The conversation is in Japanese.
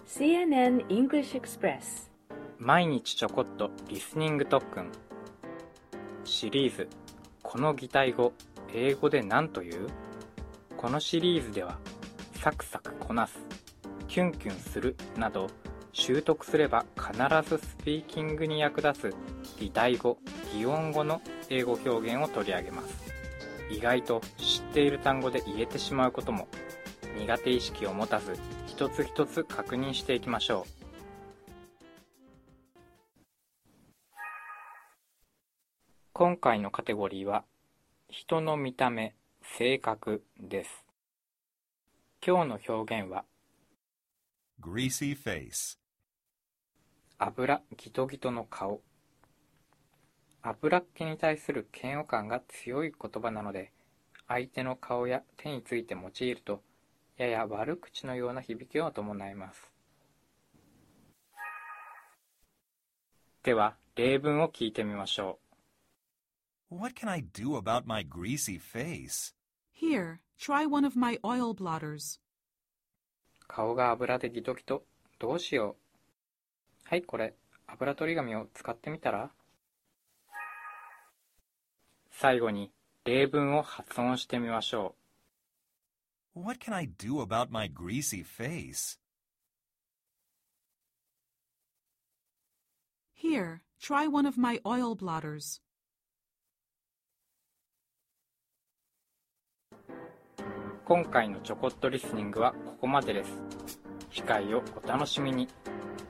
CNN English Express 毎日ちょこっとリスニング特訓シリーズこの擬態語英語で何という？このシリーズではサクサクこなす、キュンキュンするなど習得すれば必ずスピーキングに役立つ擬態語、擬音語の英語表現を取り上げます。意外と知っている単語で言えてしまうことも苦手意識を持たず一つ一つ確認していきましょう。今回のカテゴリーは人の見た目、性格です。今日の表現は Greasy face. 油ギトギトの顔。油っ気に対する嫌悪感が強い言葉なので、相手の顔や手について用いるとやや悪口のような響きを伴います。では例文を聞いてみましょう。 What can I do about my greasy face? Here, try one of my oil blotters. 顔が油でギトギト、どうしよう。はい、これ油取り紙を使ってみたら。最後に例文を発音してみましょう。 What can I do about my greasy face? Here, try one of my oil blotters. 今回のちょこっとリスニングはここまでです。次回をお楽しみに。